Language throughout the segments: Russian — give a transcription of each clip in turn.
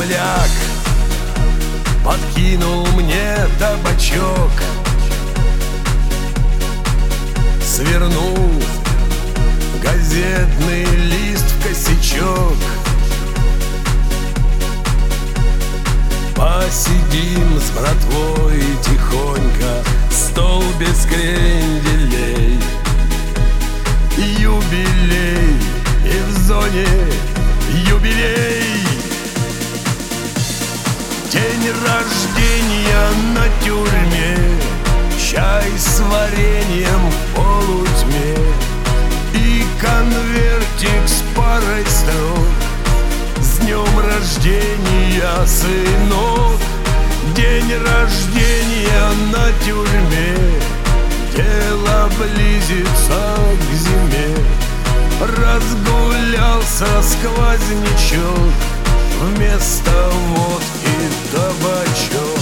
земляк подкинул мне табачок, свернул газетный лист в косячок. Посидим с братвой тихонько, стол без кренделей, юбилей, и в зоне юбилей. День рождения на тюрьме, чай с вареньем в полутьме и конвертик с парой строк. С днем рождения, сынок! День рождения на тюрьме, дело близится к зиме. Разгулялся сквознячок, вместо водки табачок.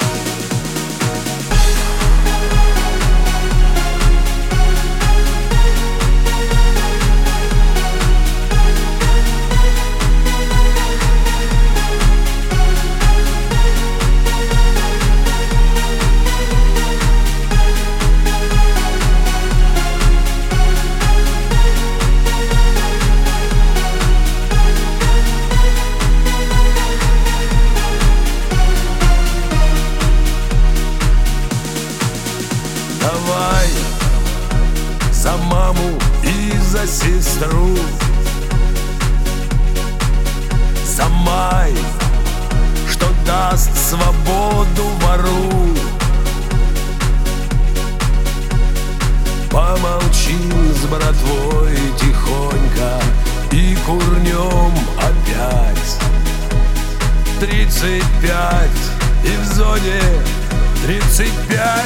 Давай за маму и за сестру, за май, что даст свободу вору. Помолчим с братвой тихонько и курнем опять. 35 и в зоне 35.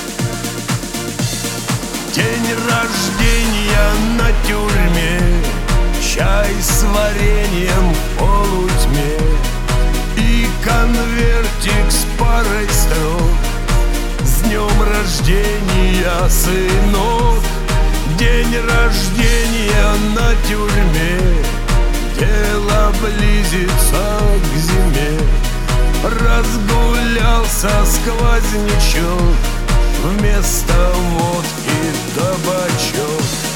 День рождения на тюрьме, чай с вареньем в полутьме и конвертик с парой строк. С днем рождения, сынок! День рождения на тюрьме, дело близится к зиме. Разгулялся сквознячок, вместо водки табачок.